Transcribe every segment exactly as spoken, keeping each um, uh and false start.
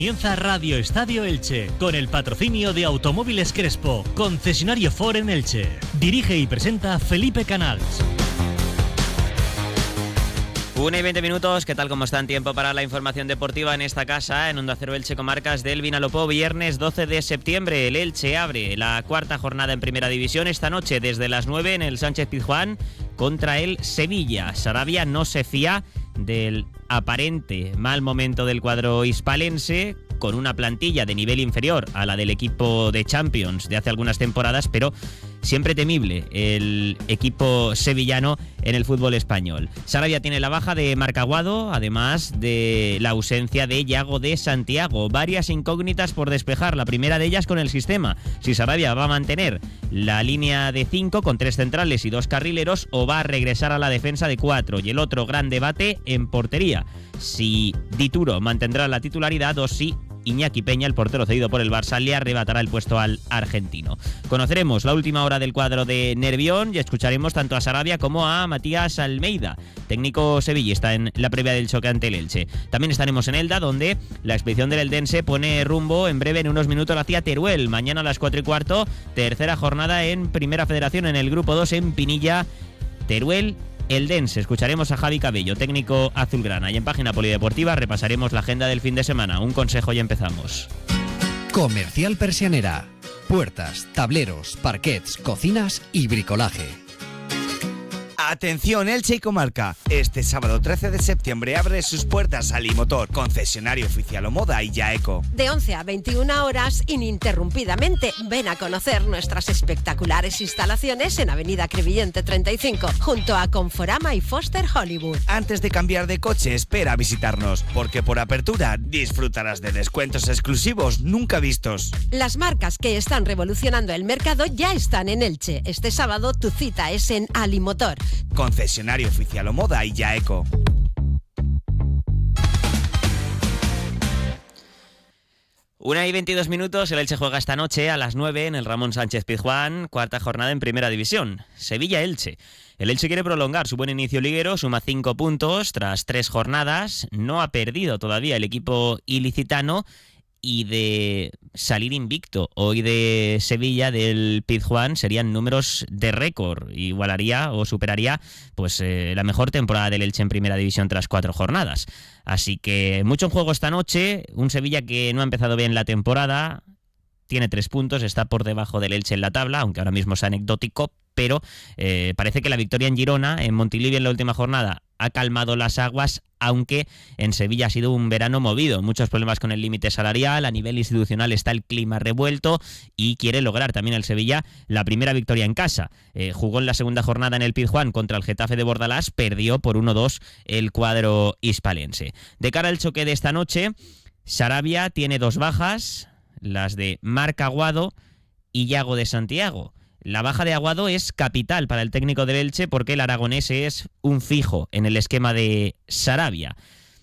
Comienza Radio Estadio Elche, con el patrocinio de Automóviles Crespo, concesionario Ford en Elche. Dirige y presenta Felipe Canals. Una y veinte minutos, ¿qué tal? ¿Cómo están? Tiempo para la información deportiva en esta casa, en Onda Cero Elche, comarcas del Vinalopó. Viernes doce de septiembre, el Elche abre la cuarta jornada en Primera División esta noche desde las nueve en el Sánchez Pizjuán contra el Sevilla. Sarabia no se fía del aparente mal momento del cuadro hispalense, con una plantilla de nivel inferior a la del equipo de Champions de hace algunas temporadas, pero siempre temible el equipo sevillano en el fútbol español. Sarabia tiene la baja de Marc Aguado, además de la ausencia de Yago de Santiago. Varias incógnitas por despejar, la primera de ellas con el sistema. Si Sarabia va a mantener la línea de cinco con tres centrales y dos carrileros, o va a regresar a la defensa de cuatro. Y el otro gran debate en portería, si Dituro mantendrá la titularidad o si Iñaki Peña, el portero cedido por el Barça, le arrebatará el puesto al argentino. Conoceremos la última hora del cuadro de Nervión y escucharemos tanto a Sarabia como a Matías Almeida, técnico sevillista, en la previa del choque ante el Elche. También estaremos en Elda, donde la expedición del eldense pone rumbo en breve, en unos minutos, hacia Teruel. Mañana a las cuatro y cuarto, tercera jornada en Primera Federación en el Grupo dos en Pinilla, Teruel Eldense. Escucharemos a Javi Cabello, técnico azulgrana, y en Página Polideportiva repasaremos la agenda del fin de semana. Un consejo y empezamos. Comercial Persianera. Puertas, tableros, parquets, cocinas y bricolaje. Atención Elche y comarca, este sábado trece de septiembre abre sus puertas Alimotor, concesionario oficial Omoda y Yaeco. De once a veintiuna horas, ininterrumpidamente, ven a conocer nuestras espectaculares instalaciones en Avenida Crevillente treinta y cinco, junto a Conforama y Foster Hollywood. Antes de cambiar de coche, espera a visitarnos, porque por apertura disfrutarás de descuentos exclusivos nunca vistos. Las marcas que están revolucionando el mercado ya están en Elche. Este sábado tu cita es en Alimotor, concesionario oficial Omoda y Yaeco. Una y veintidós minutos, el Elche juega esta noche a las nueve en el Ramón Sánchez Pizjuán, cuarta jornada en Primera División. Sevilla-Elche. El Elche quiere prolongar su buen inicio liguero, suma cinco puntos tras tres jornadas, no ha perdido todavía el equipo ilicitano, y de salir invicto hoy de Sevilla, del Pizjuán, serían números de récord. Igualaría o superaría pues eh, la mejor temporada del Elche en Primera División tras cuatro jornadas. Así que mucho en juego esta noche. Un Sevilla que no ha empezado bien la temporada, tiene tres puntos, está por debajo del Elche en la tabla, aunque ahora mismo es anecdótico, pero eh, parece que la victoria en Girona, en Montilivi en la última jornada, ha calmado las aguas, aunque en Sevilla ha sido un verano movido. Muchos problemas con el límite salarial, a nivel institucional está el clima revuelto y quiere lograr también el Sevilla la primera victoria en casa. Eh, jugó en la segunda jornada en el Pizjuán contra el Getafe de Bordalás, perdió por uno dos el cuadro hispalense. De cara al choque de esta noche, Sarabia tiene dos bajas, las de Marc Aguado y Yago de Santiago. La baja de Aguado es capital para el técnico del Elche porque el aragonés es un fijo en el esquema de Sarabia.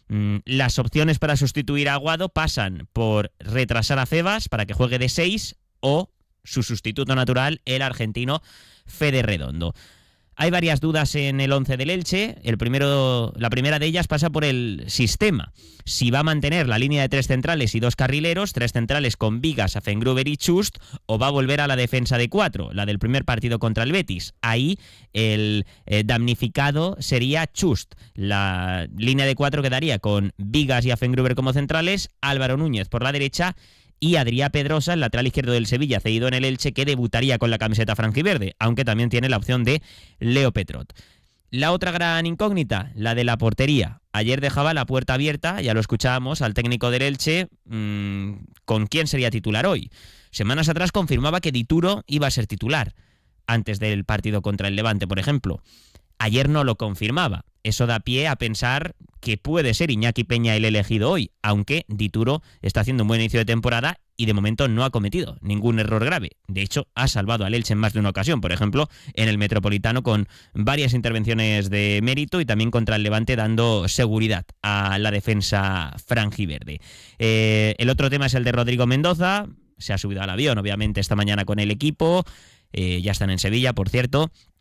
Las opciones para sustituir a Aguado pasan por retrasar a Febas para que juegue de seis o su sustituto natural, el argentino Fede Redondo. Hay varias dudas en el once del Elche. El primero, la primera de ellas pasa por el sistema. Si va a mantener la línea de tres centrales y dos carrileros, tres centrales con Vigas, Afengruber y Chust, o va a volver a la defensa de cuatro, la del primer partido contra el Betis. Ahí el eh, damnificado sería Chust. La línea de cuatro quedaría con Vigas y Afengruber como centrales, Álvaro Núñez por la derecha y Adrià Pedrosa, el lateral izquierdo del Sevilla, cedido en el Elche, que debutaría con la camiseta franjiverde, aunque también tiene la opción de Leo Petrot. La otra gran incógnita, la de la portería. Ayer dejaba la puerta abierta, ya lo escuchábamos, al técnico del Elche, mmm, ¿con quién sería titular hoy? Semanas atrás confirmaba que Dituro iba a ser titular, antes del partido contra el Levante, por ejemplo. Ayer no lo confirmaba. Eso da pie a pensar que puede ser Iñaki Peña el elegido hoy, aunque Dituro está haciendo un buen inicio de temporada y de momento no ha cometido ningún error grave. De hecho, ha salvado al Elche en más de una ocasión, por ejemplo, en el Metropolitano, con varias intervenciones de mérito y también contra el Levante, dando seguridad a la defensa franjiverde. Eh, el otro tema es el de Rodrigo Mendoza. Se ha subido al avión, obviamente, esta mañana con el equipo. Eh, ya están en Sevilla, por cierto.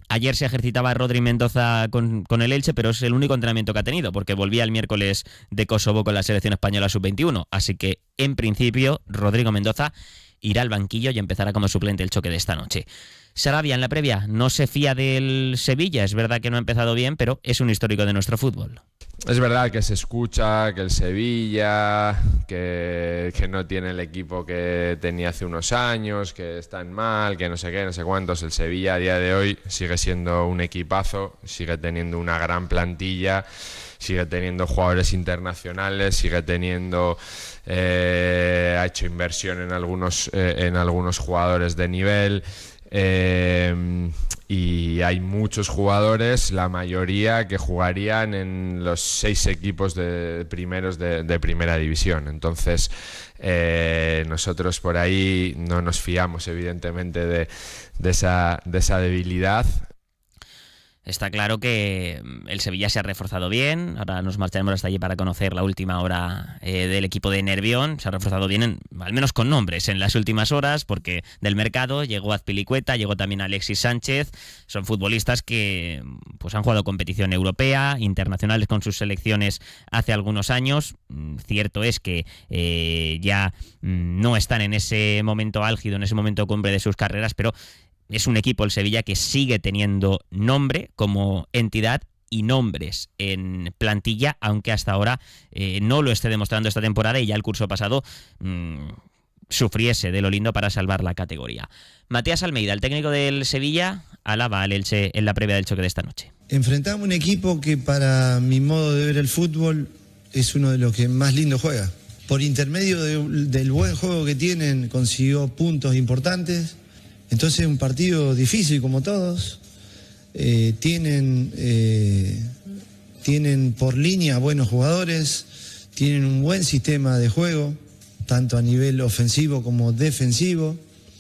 Ayer se ejercitaba Rodri Mendoza con, con el Elche, pero es el único entrenamiento que ha tenido, porque volvía el miércoles de Kosovo con la selección española sub veintiuno. Así que, en principio, Rodrigo Mendoza irá al banquillo y empezará como suplente el choque de esta noche. Sarabia, en la previa, no se fía del Sevilla. Es verdad que no ha empezado bien, pero es un histórico de nuestro fútbol. Es verdad que se escucha que el Sevilla, que, que no tiene el equipo que tenía hace unos años, que están mal, que no sé qué, no sé cuántos. El Sevilla a día de hoy sigue siendo un equipazo, sigue teniendo una gran plantilla, sigue teniendo jugadores internacionales, sigue teniendo, eh, ha hecho inversión en algunos, eh, en algunos jugadores de nivel. Eh, y hay muchos jugadores, la mayoría que jugarían en los seis equipos de primeros de, de primera división. Entonces eh, nosotros por ahí no nos fiamos evidentemente de, de, esa, de esa debilidad. Está claro que el Sevilla se ha reforzado bien. Ahora nos marcharemos hasta allí para conocer la última hora eh, del equipo de Nervión. Se ha reforzado bien, en, al menos con nombres, en las últimas horas, porque del mercado llegó Azpilicueta, llegó también Alexis Sánchez. Son futbolistas que pues han jugado competición europea, internacionales con sus selecciones hace algunos años. Cierto es que eh, ya no están en ese momento álgido, en ese momento cumbre de sus carreras, pero es un equipo, el Sevilla, que sigue teniendo nombre como entidad y nombres en plantilla, aunque hasta ahora eh, no lo esté demostrando esta temporada y ya el curso pasado mmm, sufriese de lo lindo para salvar la categoría. Matías Almeida, el técnico del Sevilla, alaba al Elche en la previa del choque de esta noche. Enfrentamos un equipo que, para mi modo de ver el fútbol, es uno de los que más lindo juega. Por intermedio de, del buen juego que tienen, consiguió puntos importantes. Entonces es un partido difícil como todos. Eh, tienen, eh, tienen por línea buenos jugadores, tienen un buen sistema de juego, tanto a nivel ofensivo como defensivo.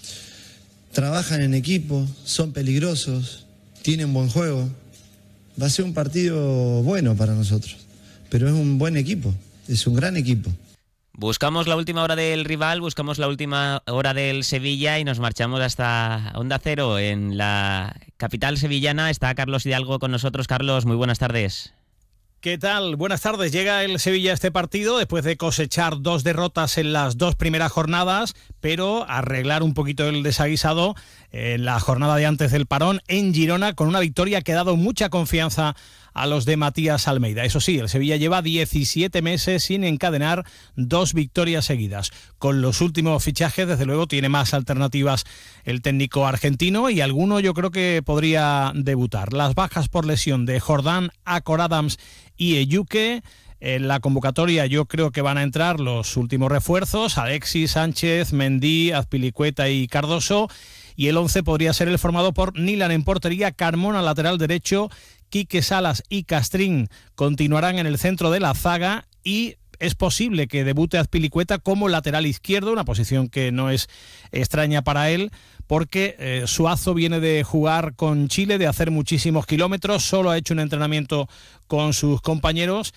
Trabajan en equipo, son peligrosos, tienen buen juego. Va a ser un partido bueno para nosotros, pero es un buen equipo, es un gran equipo. Buscamos la última hora del rival, buscamos la última hora del Sevilla y nos marchamos hasta Onda Cero, en la capital sevillana. Está Carlos Hidalgo con nosotros. Carlos, muy buenas tardes. ¿Qué tal? Buenas tardes. Llega el Sevilla a este partido después de cosechar dos derrotas en las dos primeras jornadas, pero arreglar un poquito el desaguisado en la jornada de antes del parón en Girona, con una victoria que ha dado mucha confianza a los de Matías Almeida. Eso sí, el Sevilla lleva diecisiete meses sin encadenar dos victorias seguidas. Con los últimos fichajes, desde luego, tiene más alternativas el técnico argentino y alguno yo creo que podría debutar. Las bajas por lesión de Jordán, Acor Adams y Eyuke. En la convocatoria yo creo que van a entrar los últimos refuerzos: Alexis, Sánchez, Mendy, Azpilicueta y Cardoso. Y el once podría ser el formado por Nilan en portería, Carmona lateral derecho, Quique Salas y Castrín continuarán en el centro de la zaga y es posible que debute Azpilicueta como lateral izquierdo, una posición que no es extraña para él, porque eh, Suazo viene de jugar con Chile, de hacer muchísimos kilómetros, solo ha hecho un entrenamiento con sus compañeros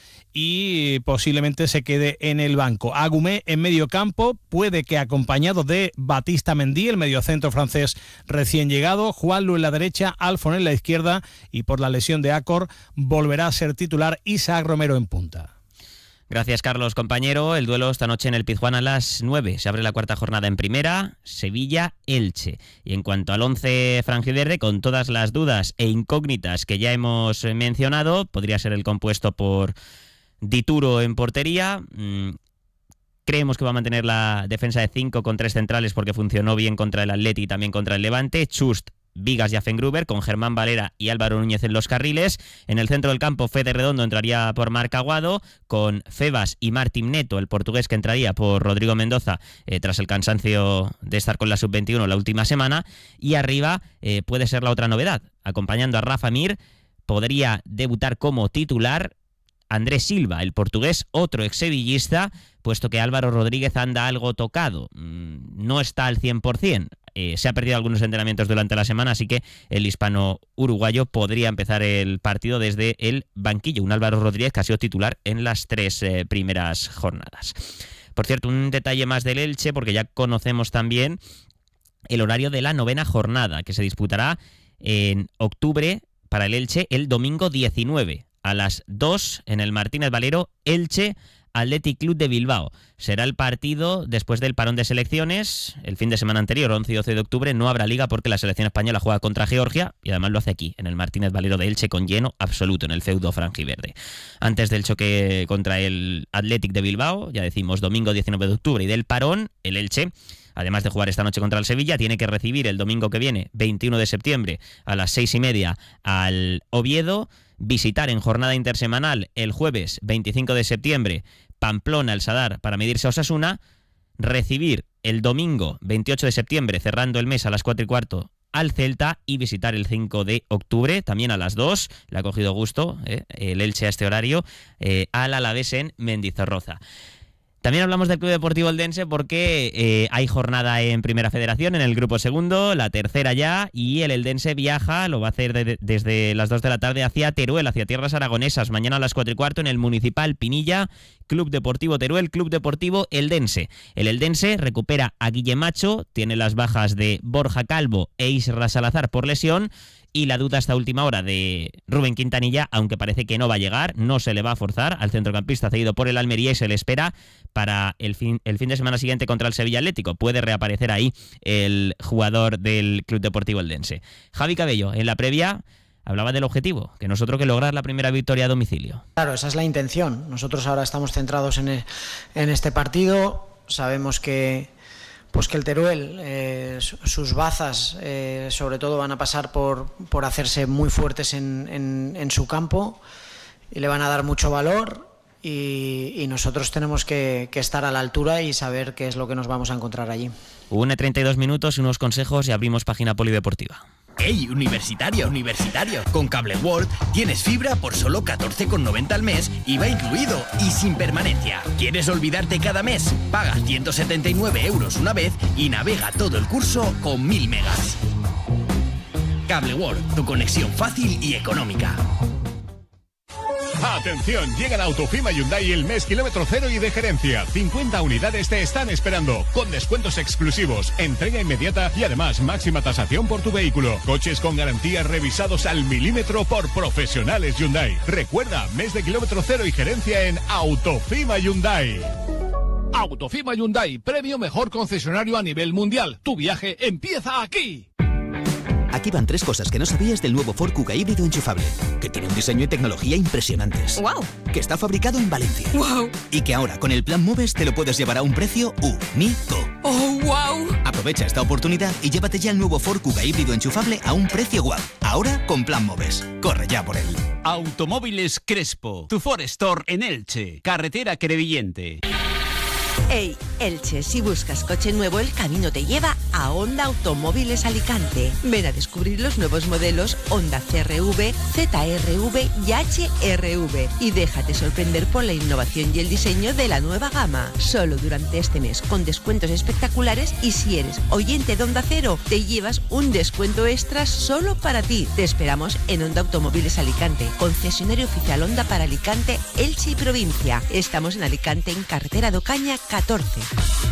y posiblemente se quede en el banco. Agumé en medio campo, puede que acompañado de Batista Mendy, el mediocentro francés recién llegado, Juanlu en la derecha, Alfon en la izquierda y por la lesión de Acor volverá a ser titular Isaac Romero en punta. Gracias, Carlos, compañero. El duelo esta noche en el Pizjuán a las nueve. Se abre la cuarta jornada en primera, Sevilla-Elche. Y en cuanto al once franjiverde, con todas las dudas e incógnitas que ya hemos mencionado, podría ser el compuesto por Dituro en portería. Mm, creemos que va a mantener la defensa de cinco con tres centrales porque funcionó bien contra el Atleti y también contra el Levante. Chust, Vigas y Affengruber, con Germán Valera y Álvaro Núñez en los carriles. En el centro del campo, Fede Redondo entraría por Marc Aguado, con Febas y Martín Neto, el portugués, que entraría por Rodrigo Mendoza eh, tras el cansancio de estar con la sub veintiuno la última semana. Y arriba eh, puede ser la otra novedad. Acompañando a Rafa Mir, podría debutar como titular Andrés Silva, el portugués, otro exsevillista, puesto que Álvaro Rodríguez anda algo tocado. No está al cien por ciento. Eh, se ha perdido algunos entrenamientos durante la semana, así que el hispano-uruguayo podría empezar el partido desde el banquillo. Un Álvaro Rodríguez que ha sido titular en las tres eh, primeras jornadas. Por cierto, un detalle más del Elche, porque ya conocemos también el horario de la novena jornada, que se disputará en octubre para el Elche el domingo diecinueve a las dos en el Martínez Valero, Elche Athletic Club de Bilbao. Será el partido después del parón de selecciones. El fin de semana anterior, once y doce de octubre, no habrá liga porque la selección española juega contra Georgia y además lo hace aquí, en el Martínez Valero de Elche, con lleno absoluto en el feudo franjiverde. Antes del choque contra el Athletic de Bilbao, ya decimos domingo diecinueve de octubre, y del parón, el Elche, además de jugar esta noche contra el Sevilla, tiene que recibir el domingo que viene, veintiuno de septiembre, a las seis y media al Oviedo, visitar en jornada intersemanal el jueves veinticinco de septiembre Pamplona, el Sadar, para medirse a Osasuna, recibir el domingo veintiocho de septiembre, cerrando el mes a las cuatro y cuarto, al Celta, y visitar el cinco de octubre, también a las dos, le ha cogido gusto eh, el Elche a este horario, eh, al Alavés en Mendizorroza. También hablamos del Club Deportivo Eldense porque eh, hay jornada en Primera Federación, en el grupo segundo, la tercera ya, y el Eldense viaja, lo va a hacer de, de, desde las dos de la tarde hacia Teruel, hacia tierras aragonesas, mañana a las cuatro y cuarto en el Municipal Pinilla, Club Deportivo Teruel, Club Deportivo Eldense. El Eldense recupera a Guillemacho, tiene las bajas de Borja Calvo e Isra Salazar por lesión, y la duda hasta última hora de Rubén Quintanilla, aunque parece que no va a llegar, no se le va a forzar al centrocampista cedido por el Almería y se le espera para el fin, el fin de semana siguiente contra el Sevilla Atlético. Puede reaparecer ahí el jugador del Club Deportivo Eldense. Javi Cabello, en la previa, hablaba del objetivo, que nosotros que lograr la primera victoria a domicilio. Claro, esa es la intención. Nosotros ahora estamos centrados en, el, en este partido. Sabemos que Pues que el Teruel, eh, sus bazas eh, sobre todo van a pasar por, por hacerse muy fuertes en, en, en su campo y le van a dar mucho valor y, y nosotros tenemos que, que estar a la altura y saber qué es lo que nos vamos a encontrar allí. Une treinta y dos minutos, unos consejos y abrimos página polideportiva. ¡Ey, universitario, universitario! Con Cable World tienes fibra por solo catorce con noventa al mes, I V A incluido y sin permanencia. ¿Quieres olvidarte cada mes? Paga ciento setenta y nueve euros una vez y navega todo el curso con mil megas. Cable World, tu conexión fácil y económica. Atención, llegan a Autofima Hyundai el mes kilómetro cero y de gerencia. cincuenta unidades te están esperando, con descuentos exclusivos, entrega inmediata y además máxima tasación por tu vehículo. Coches con garantías revisados al milímetro por profesionales Hyundai. Recuerda, mes de kilómetro cero y gerencia en Autofima Hyundai. Autofima Hyundai, premio mejor concesionario a nivel mundial. Tu viaje empieza aquí. Aquí van tres cosas que no sabías del nuevo Ford Kuga híbrido enchufable. Que tiene un diseño y tecnología impresionantes. ¡Wow! Que está fabricado en Valencia. ¡Wow! Y que ahora, con el plan Moves, te lo puedes llevar a un precio único. ¡Oh, wow! Aprovecha esta oportunidad y llévate ya el nuevo Ford Kuga híbrido enchufable a un precio guau. Ahora, con plan Moves. Corre ya por él. Automóviles Crespo. Tu Ford Store en Elche. Carretera Crevillente. Hey, Elche, si buscas coche nuevo, el camino te lleva a Honda Automóviles Alicante. Ven a descubrir los nuevos modelos Honda C R V, Z R V y H R V y déjate sorprender por la innovación y el diseño de la nueva gama. Solo durante este mes, con descuentos espectaculares, y si eres oyente de Honda Cero, te llevas un descuento extra solo para ti. Te esperamos en Honda Automóviles Alicante, concesionario oficial Honda para Alicante, Elche y provincia. Estamos en Alicante, en carretera de Ocaña catorce.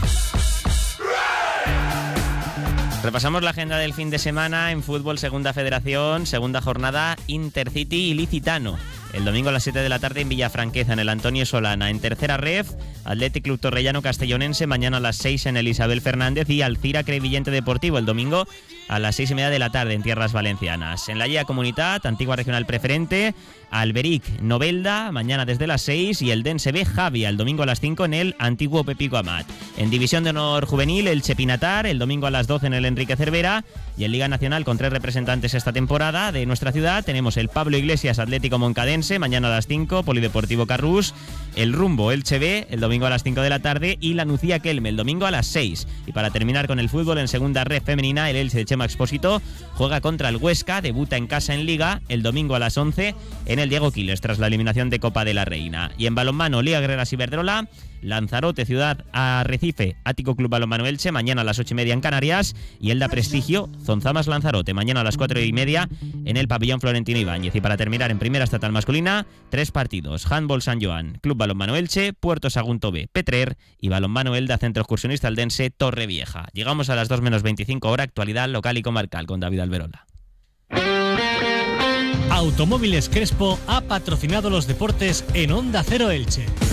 Repasamos la agenda del fin de semana en fútbol, segunda federación, segunda jornada, Intercity ilicitano. El domingo a las siete de la tarde en Villafranqueza, en el Antonio Solana. En tercera ref, Athletic Club Torrellano Castellonense, mañana a las seis en el Isabel Fernández, y Alcira Crevillente Deportivo el domingo a las seis y media de la tarde en tierras valencianas. En la Lliga Comunitat, Antigua Regional Preferente, Alberic Novelda, mañana desde las seis, y el Dense B Javia el domingo a las cinco en el Antiguo Pepico Amat. En División de Honor Juvenil, el Chepinatar, el domingo a las doce en el Enrique Cervera, y en Liga Nacional, con tres representantes esta temporada de nuestra ciudad, tenemos el Pablo Iglesias Atlético Moncadense, mañana a las cinco, Polideportivo Carrús, el Rumbo Elche B, el domingo a las cinco de la tarde, y la Nucía Kelme, el domingo a las seis. Y para terminar con el fútbol, en segunda red femenina, el Elche de Chema Expósito juega contra el Huesca, debuta en casa en Liga, el domingo a las once en el Diego Quiles, tras la eliminación de Copa de la Reina. Y en balonmano, Liga Guerreras Iberdrola, Lanzarote Ciudad Arrecife, Ático Club Balonmano Elche, mañana a las ocho y media en Canarias, y Elda Prestigio, Zonzamas Lanzarote, mañana a las cuatro y media en el Pabellón Florentino Ibáñez. Y para terminar, en primera estatal masculina, tres partidos: Handball San Joan, Club Balonmano Elche, Puerto Sagunto B, Petrer, y Balonmano Elda, Centro Excursionista Aldense, Torrevieja. Llegamos a las dos menos veinticinco hora, actualidad local y comarcal con David Alberola. Automóviles Crespo ha patrocinado los deportes en Onda Cero Elche.